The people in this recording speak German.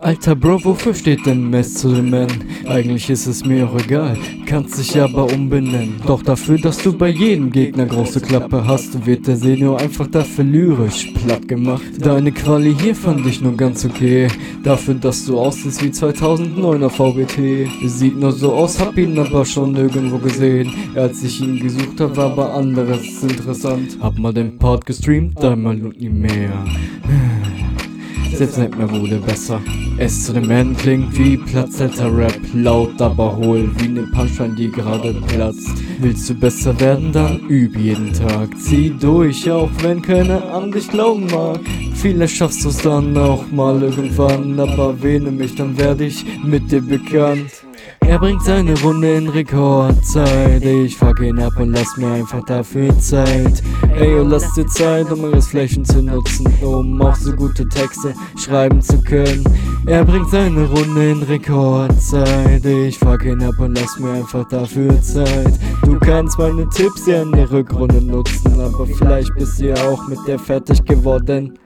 Alter Bro, wofür steht denn S zu den Men? Eigentlich ist es mir auch egal, kannst dich aber umbenennen. Doch dafür, dass du bei jedem Gegner große Klappe hast, wird der Senior einfach dafür lyrisch platt gemacht. Deine Quali hier fand ich nur ganz okay, dafür, dass du aussiehst wie 2009er VBT. Sieht nur so aus, hab ihn aber schon nirgendwo gesehen. Als ich ihn gesucht hab, war aber anderes interessant. Hab mal den Part gestreamt, einmal und nie mehr. Selbst nicht mehr wurde besser. S zu den Men klingt wie platzhalter Rap, laut aber hohl, wie ne Punchline, die gerade platzt. Willst du besser werden, dann üb jeden Tag. Zieh durch, auch wenn keiner an dich glauben mag. Vielleicht schaffst du's dann auch mal irgendwann, aber erwähne mich, dann werde ich mit dir bekannt. Er bringt seine Runde in Rekordzeit. Ich fuck ihn ab und lass mir einfach dafür Zeit. Ey, lass dir Zeit, um eure Flächen zu nutzen, um auch so gute Texte schreiben zu können. Er bringt seine Runde in Rekordzeit. Ich fuck ihn ab und lass mir einfach dafür Zeit. Du kannst meine Tipps ja in der Rückrunde nutzen, aber vielleicht bist du ja auch mit der fertig geworden.